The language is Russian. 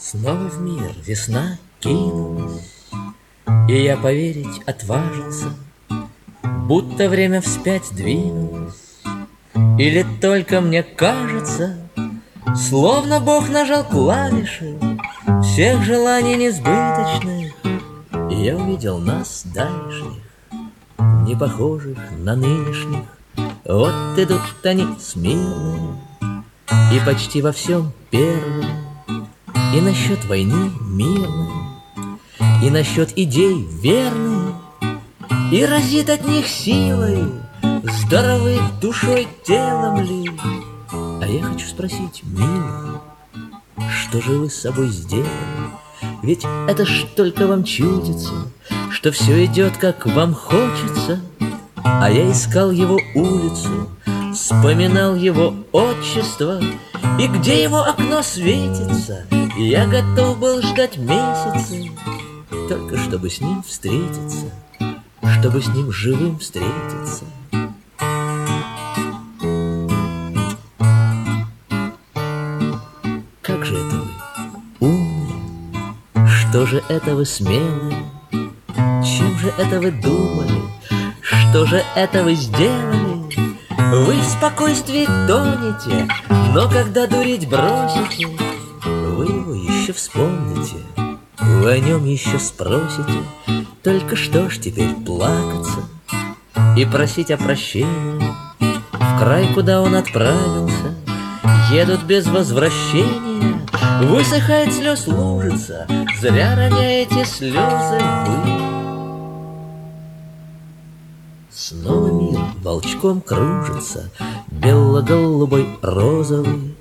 Снова в мир весна кинулась, и я поверить отважился, будто время вспять двинулось. Или только мне кажется, словно Бог нажал клавиши всех желаний несбыточных, и я увидел нас давешних, не похожих на нынешних. Вот идут они смирные, и почти во всем первые, и насчет войны мирные, и насчет идей верные, и разит от них силой, здоровы душой телом ли. А я хочу спросить, милый, что же вы с собой сделали? Ведь это ж только вам чудится, что все идет, как вам хочется. А я искал его улицу, вспоминал его отчество, и где его окно светится, я готов был ждать месяцы, только чтобы с ним встретиться, чтобы с ним живым встретиться. Как же это вы умные, что же это вы смелые, чем же это вы думали, что же это вы сделали? Вы в спокойствии тонете, но когда дурить бросите, вы его еще вспомните, вы о нем еще спросите. Только что ж теперь плакаться и просить о прощении? В край, куда он отправился, едут без возвращения. Высыхает слез лужица, зря роняете слезы вы. Снова мир волчком кружится, бело-голубой, розовый,